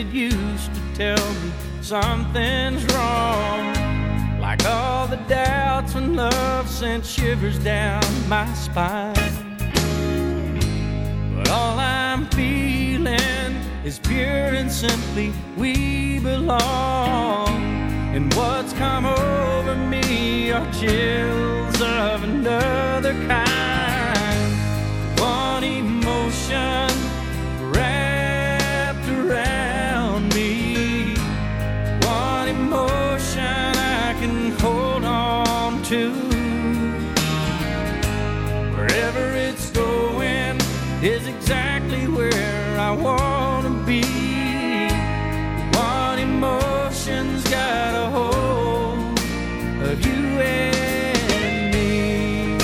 that used to tell me something's wrong. Like all the doubts when love sent shivers down my spine. But all I'm feeling is pure and simply we belong. And what's come over me are chills of another kind. One emotion wrapped around me, one emotion I can hold on to. Wherever it's going is exactly where I want to be. One emotion's got a hold of you and me.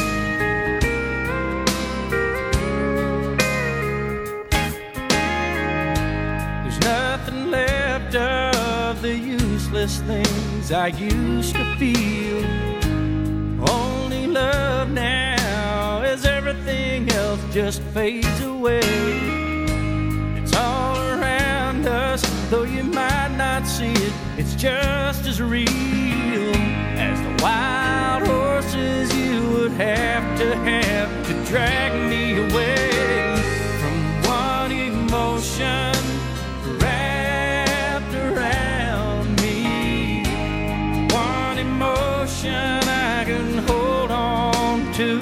There's nothing left of the useless things I used to feel. Only love now as everything else just fades away. It's all around us, though you might not see it. It's just as real as the wild horses you would have to drag me away from one emotion wrapped around me. One emotion I can hold on to.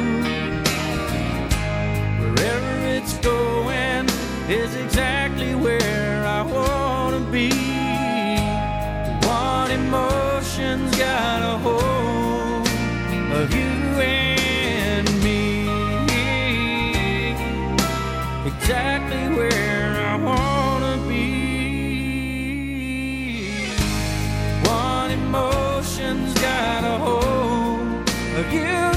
Wherever it's going is exactly where I want to be. One emotion's got a hold of you and me. Exactly where I want to be. One emotion's got a hold of you